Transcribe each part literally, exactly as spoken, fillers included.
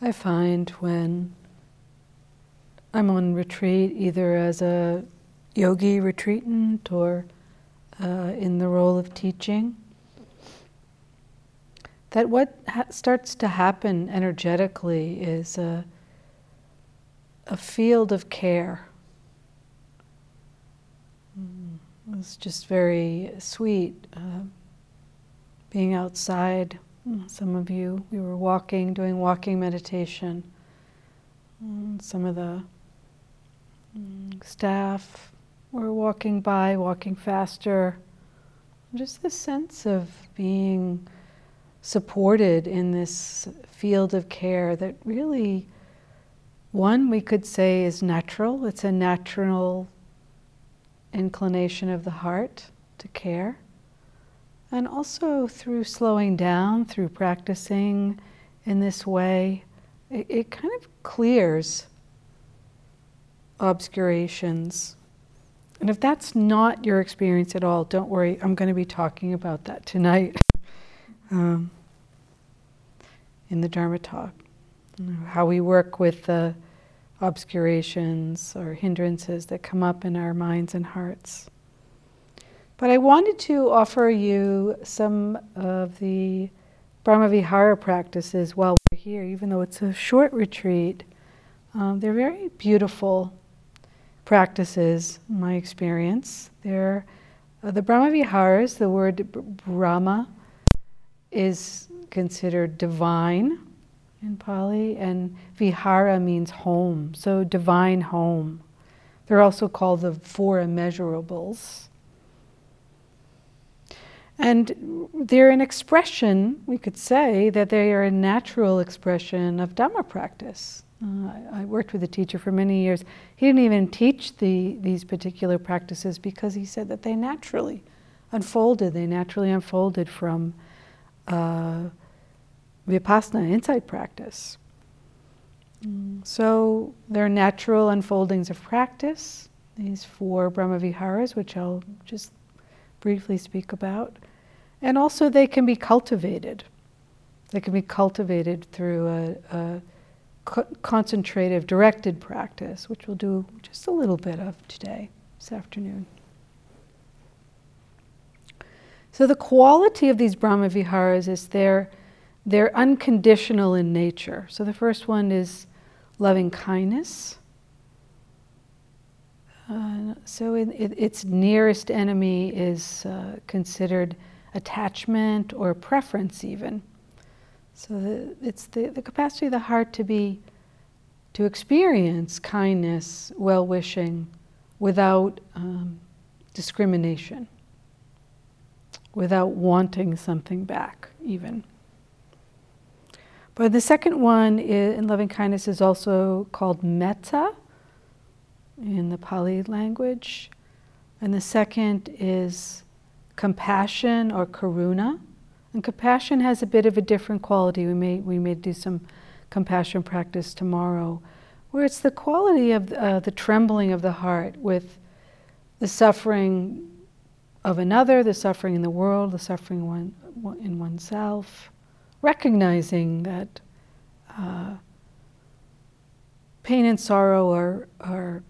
I find when I'm on retreat, either as a yogi retreatant or uh, in the role of teaching, that what ha- starts to happen energetically is a, a field of care. Mm, it's just very sweet. Uh, being outside, some of you, we were walking, doing walking meditation. Mm, some of the mm, staff were walking by, walking faster. Just this sense of being supported in this field of care that really, one, we could say is natural. It's a natural inclination of the heart to care. And also through slowing down, through practicing in this way, it, it kind of clears obscurations. And if that's not your experience at all, don't worry, I'm going to be talking about that tonight um, in the Dharma talk. You know, how we work with the obscurations or hindrances that come up in our minds and hearts. But I wanted to offer you some of the Brahmavihara practices while we're here, even though it's a short retreat. Um, they're very beautiful practices, in my experience. They're uh, the Brahmaviharas. The word b- Brahma is considered divine in Pali, and Vihara means home, so divine home. They're also called the four immeasurables. And they're an expression, we could say, that they are a natural expression of Dhamma practice. Uh, I, I worked with a teacher for many years. He didn't even teach the, these particular practices because he said that they naturally unfolded. They naturally unfolded from uh, Vipassana, insight practice. Mm, so they're natural unfoldings of practice, these four Brahmaviharas, which I'll just briefly speak about. And also they can be cultivated. They can be cultivated through a, a co- concentrative, directed practice, which we'll do just a little bit of today, this afternoon. So the quality of these Brahmaviharas is they're, they're unconditional in nature. So the first one is loving kindness. Uh, so it, it, its nearest enemy is uh, considered attachment or preference even. So the, it's the, the capacity of the heart to be, to experience kindness, well-wishing, without um, discrimination, without wanting something back even. But the second one is, in loving kindness is also called metta in the Pali language. And the second is compassion or karuna. And compassion has a bit of a different quality. We may we may do some compassion practice tomorrow, where it's the quality of uh, the trembling of the heart with the suffering of another, the suffering in the world, the suffering one, in oneself, recognizing that uh, pain and sorrow are are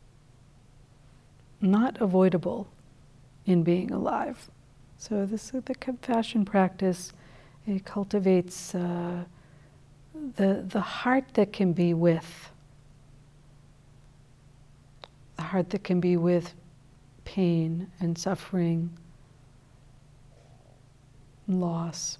not avoidable in being alive. So this the compassion practice, it cultivates uh, the the heart that can be with, the heart that can be with pain and suffering, and loss.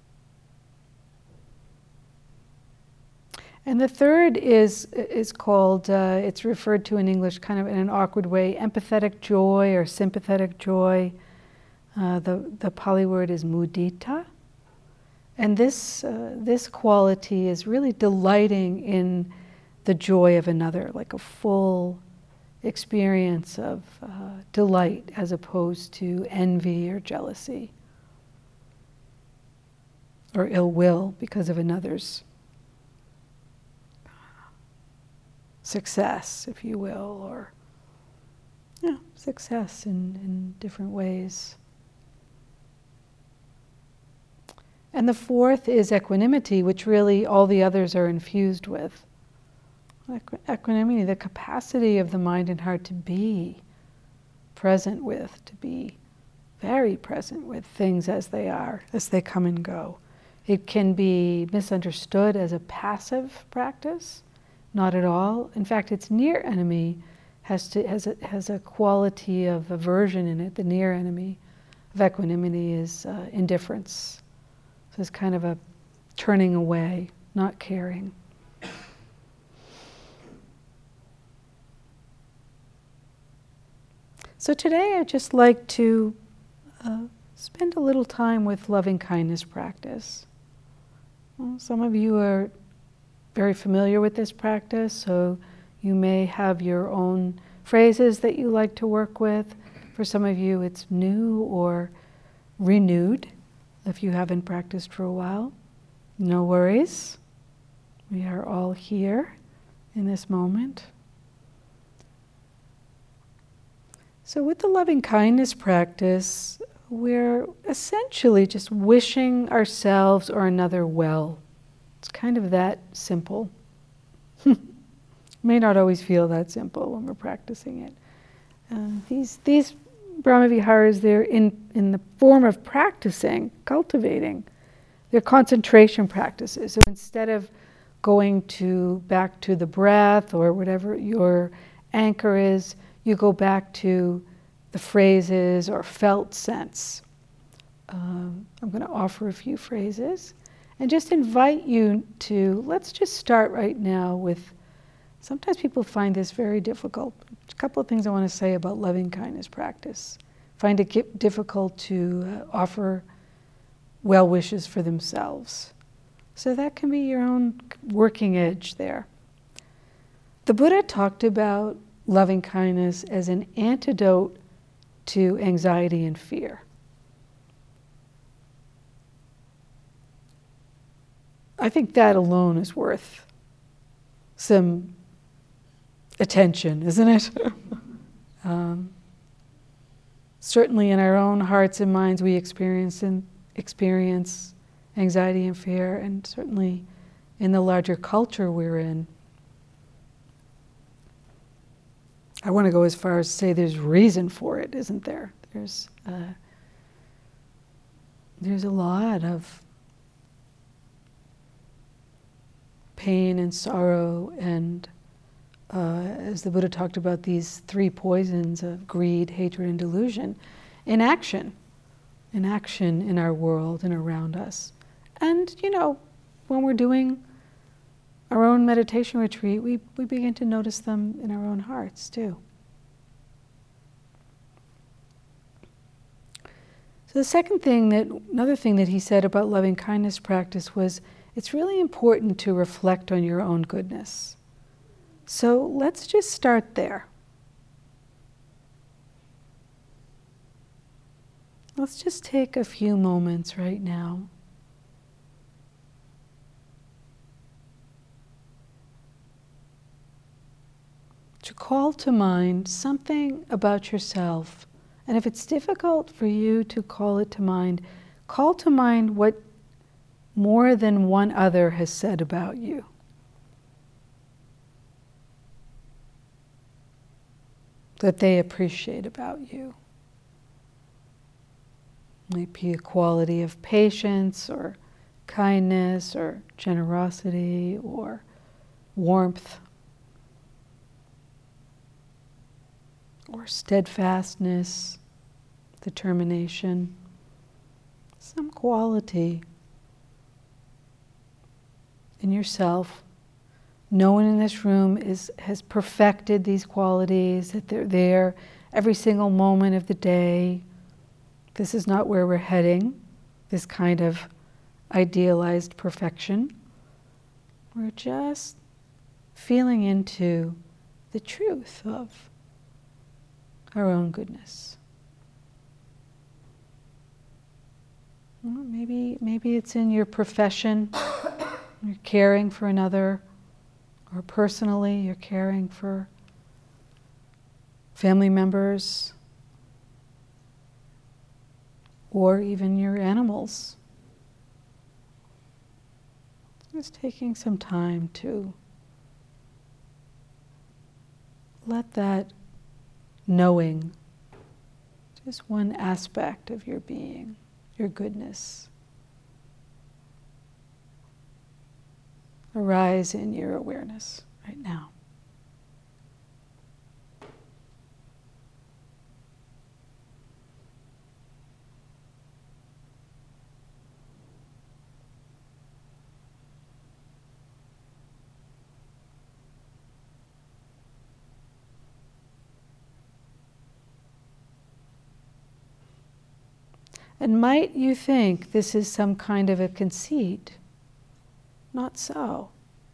And the third is is called, uh, it's referred to in English kind of in an awkward way, empathetic joy or sympathetic joy. Uh, the, the Pali word is mudita. And this, uh, this quality is really delighting in the joy of another, like a full experience of uh, delight as opposed to envy or jealousy or ill will because of another's success, if you will, or yeah, success in, in different ways. And the fourth is equanimity, which really all the others are infused with. Equ- equanimity, the capacity of the mind and heart to be present with, to be very present with things as they are, as they come and go. It can be misunderstood as a passive practice, not at all. In fact, its near enemy has to has a, has a quality of aversion in it. The near enemy of equanimity is uh, indifference. So it's kind of a turning away, not caring. So today I'd just like to uh, spend a little time with loving kindness practice. Well, some of you are very familiar with this practice, so you may have your own phrases that you like to work with. For some of you it's new or renewed if you haven't practiced for a while. No worries. We are all here in this moment. So with the loving kindness practice, we're essentially just wishing ourselves or another well. It's kind of that simple. May not always feel that simple when we're practicing it. Uh, these these Brahmaviharas, they're in, in the form of practicing, cultivating. They're concentration practices. So instead of going to back to the breath or whatever your anchor is, you go back to the phrases or felt sense. Um, I'm going to offer a few phrases and just invite you to, let's just start right now with, sometimes people find this very difficult. A couple of things I want to say about loving kindness practice. Find it difficult to uh, offer well wishes for themselves. So that can be your own working edge there. The Buddha talked about loving kindness as an antidote to anxiety and fear. I think that alone is worth some attention, isn't it? um, certainly in our own hearts and minds we experience and experience anxiety and fear, and certainly in the larger culture we're in. I want to go as far as to say there's reason for it, isn't there? There's uh, there's a lot of pain and sorrow, and uh, as the Buddha talked about, these three poisons of greed, hatred, and delusion in action, in action in our world and around us. And, you know, when we're doing our own meditation retreat, we, we begin to notice them in our own hearts too. So the second thing that, another thing that he said about loving kindness practice was, it's really important to reflect on your own goodness. So let's just start there. Let's just take a few moments right now to call to mind something about yourself. And if it's difficult for you to call it to mind, call to mind what more than one other has said about you. That they appreciate about you. Might be a quality of patience or kindness or generosity or warmth or steadfastness, determination, some quality in yourself. No one in this room is, has perfected these qualities, that they're there every single moment of the day. This is not where we're heading, this kind of idealized perfection. We're just feeling into the truth of our own goodness. Well, maybe, maybe it's in your profession, you're caring for another, or personally you're caring for family members, or even your animals. Just taking some time to let that knowing, just one aspect of your being, your goodness, arise in your awareness right now. And might you think this is some kind of a conceit? Not so.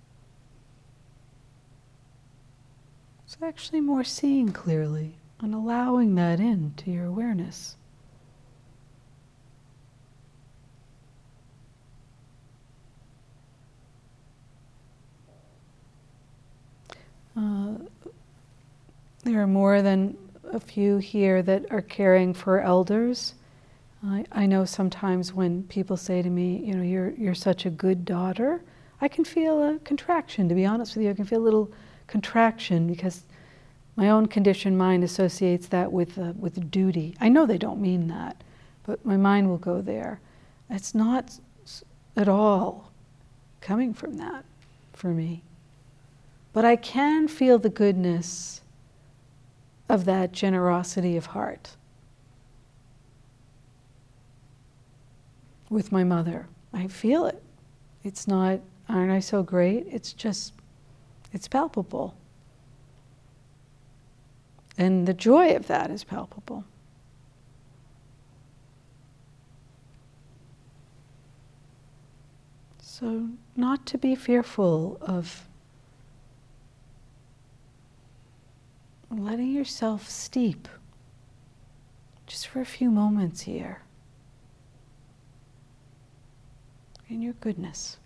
It's actually more seeing clearly and allowing that into your awareness. Uh, there are more than a few here that are caring for elders. I, I know sometimes when people say to me, you know, you're you're such a good daughter, I can feel a contraction, to be honest with you. I can feel a little contraction because my own conditioned mind associates that with uh, with duty. I know they don't mean that, but my mind will go there. It's not at all coming from that for me. But I can feel the goodness of that generosity of heart with my mother. I feel it. It's not, aren't I so great? It's just, it's palpable. And the joy of that is palpable. So not to be fearful of letting yourself steep just for a few moments here in your goodness.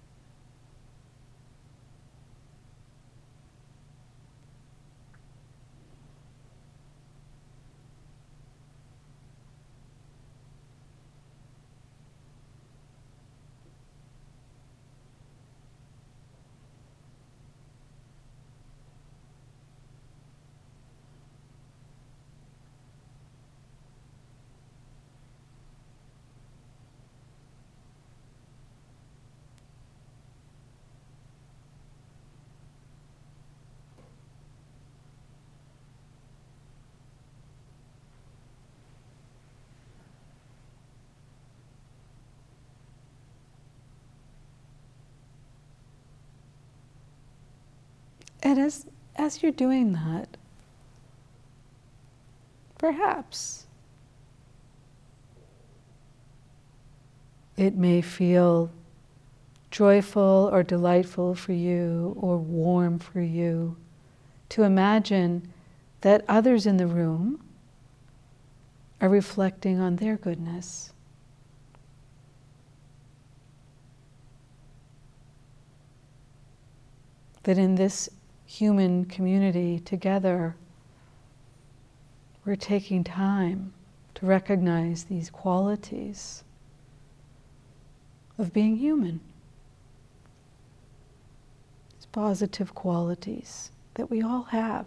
And as, as you're doing that, perhaps it may feel joyful or delightful for you or warm for you to imagine that others in the room are reflecting on their goodness. That in this human community together, we're taking time to recognize these qualities of being human. These positive qualities that we all have.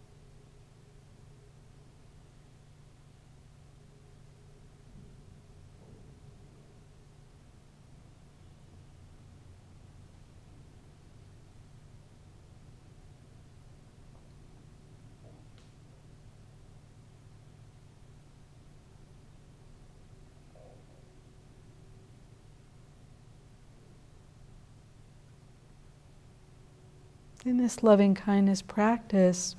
In this loving kindness practice,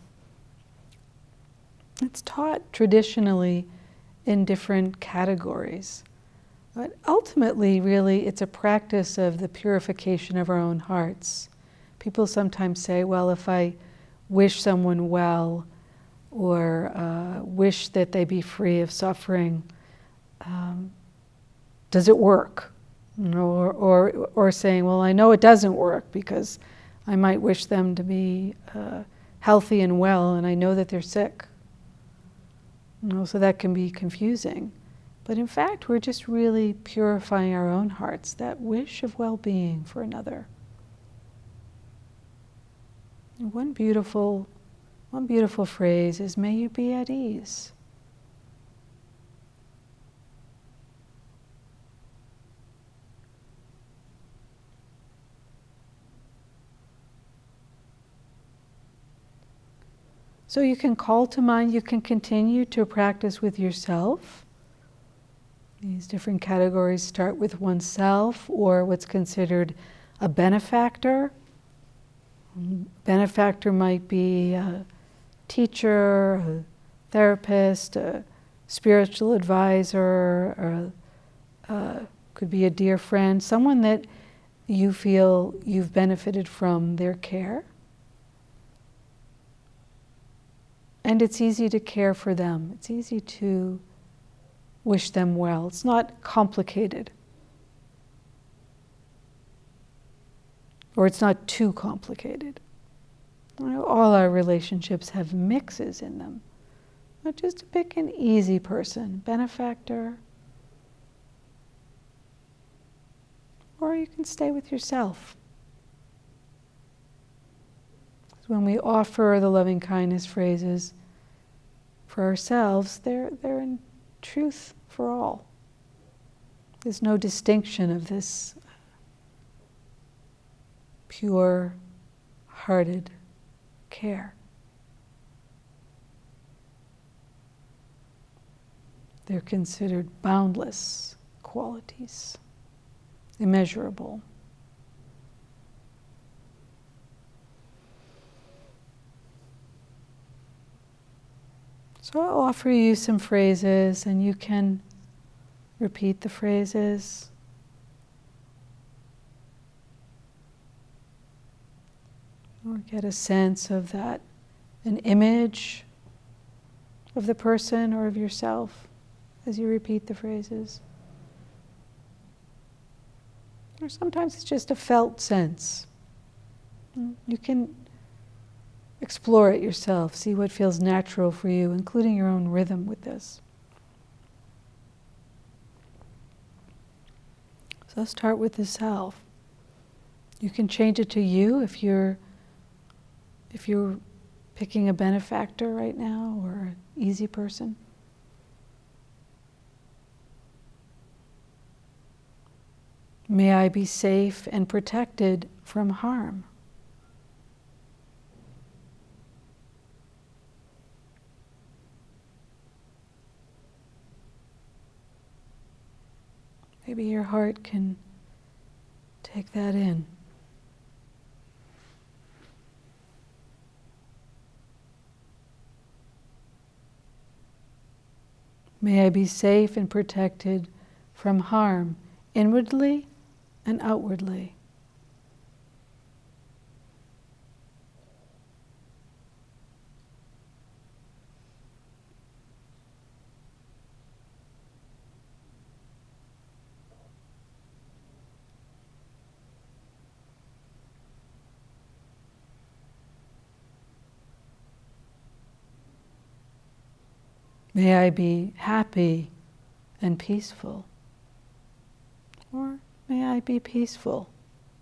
it's taught traditionally in different categories. But ultimately, really, it's a practice of the purification of our own hearts. People sometimes say, well, if I wish someone well or uh, wish that they be free of suffering, um, does it work? You know, or, or, or saying, well, I know it doesn't work because I might wish them to be uh, healthy and well, and I know that they're sick. You know, so that can be confusing. But in fact, we're just really purifying our own hearts, that wish of well-being for another. And one beautiful, one beautiful phrase is, may you be at ease. So you can call to mind, you can continue to practice with yourself. These different categories start with oneself, or what's considered a benefactor. Benefactor might be a teacher, a therapist, a spiritual advisor, or uh, could be a dear friend, someone that you feel you've benefited from their care. And it's easy to care for them. It's easy to wish them well. It's not complicated. Or it's not too complicated. You know, all our relationships have mixes in them. But just to pick an easy person, benefactor. Or you can stay with yourself. When we offer the loving kindness phrases for ourselves, they're, they're in truth for all. There's no distinction of this pure-hearted care. They're considered boundless qualities, immeasurable. So I'll offer you some phrases, and you can repeat the phrases. Or get a sense of that, an image of the person or of yourself as you repeat the phrases. Or sometimes it's just a felt sense. You can explore it yourself, see what feels natural for you, including your own rhythm with this. So let's start with the self. You can change it to you if you're if you're picking a benefactor right now or an easy person. May I be safe and protected from harm. Maybe your heart can take that in. May I be safe and protected from harm, inwardly and outwardly. May I be happy and peaceful. Or may I be peaceful.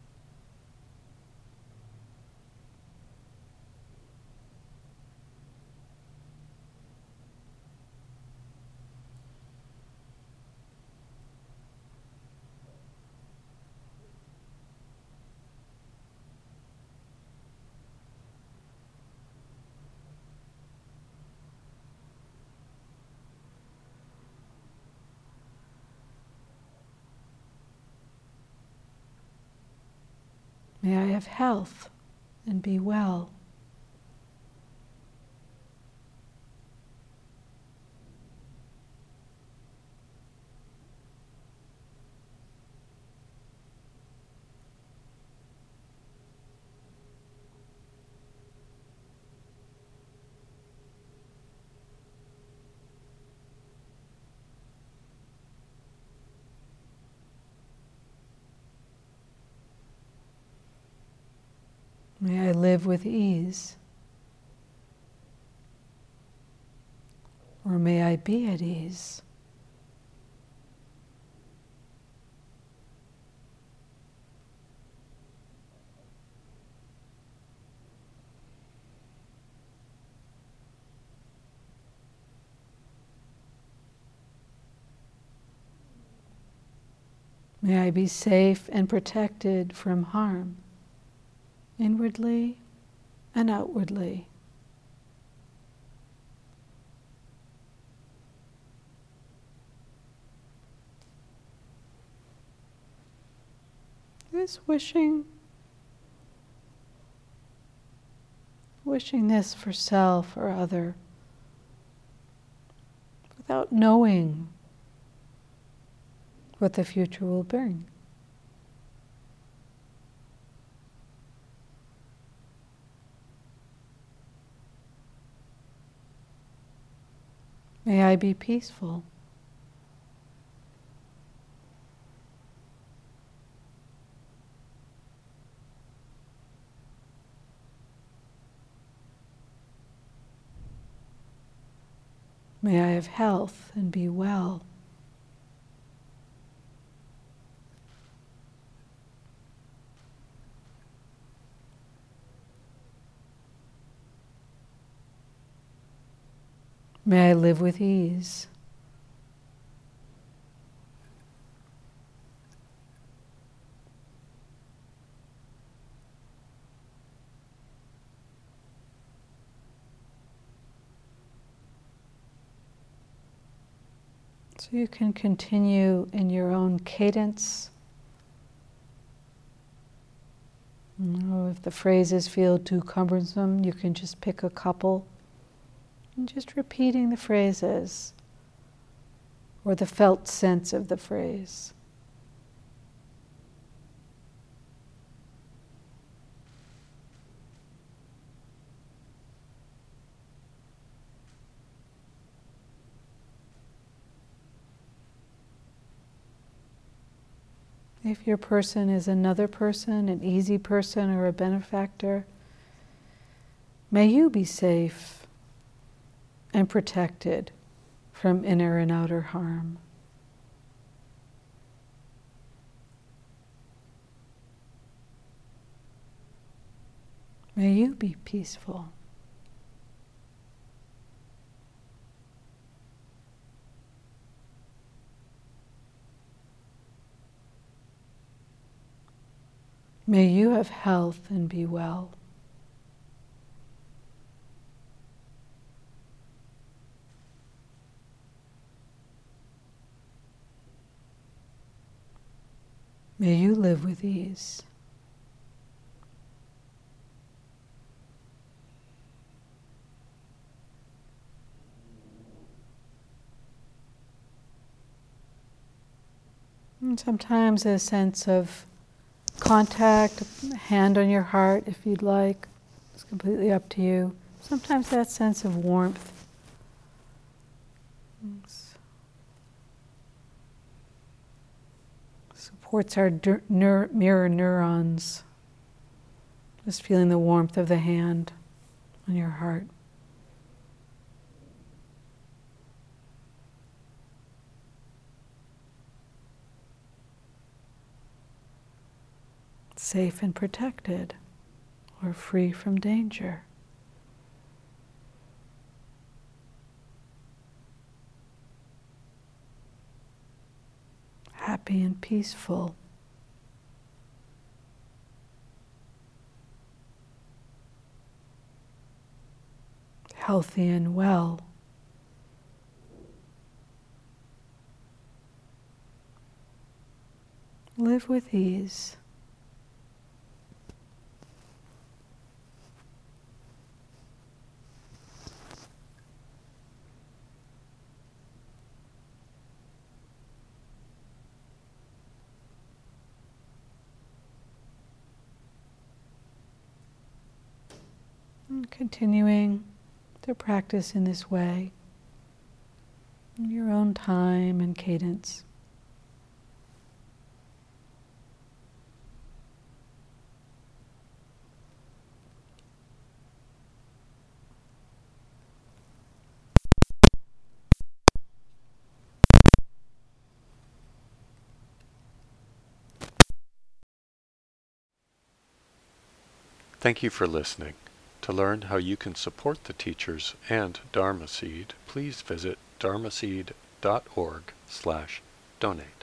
May I have health and be well. May I live with ease. Or may I be at ease. May I be safe and protected from harm, inwardly and outwardly. Just wishing, wishing this for self or other, without knowing what the future will bring. May I be peaceful. May I have health and be well. May I live with ease. So you can continue in your own cadence. You know, if the phrases feel too cumbersome, you can just pick a couple and just repeating the phrases or the felt sense of the phrase. If your person is another person, an easy person or a benefactor, may you be safe and protected from inner and outer harm. May you be peaceful. May you have health and be well. May you live with ease. And sometimes a sense of contact, hand on your heart if you'd like. It's completely up to you. Sometimes that sense of warmth. Supports our dur- neur- mirror neurons. Just feeling the warmth of the hand on your heart. Safe and protected, or free from danger. Happy and peaceful. Healthy and well. Live with ease. And continuing to practice in this way, in your own time and cadence. Thank you for listening. To learn how you can support the teachers and Dharma Seed, please visit dharmaseed dot org slash donate.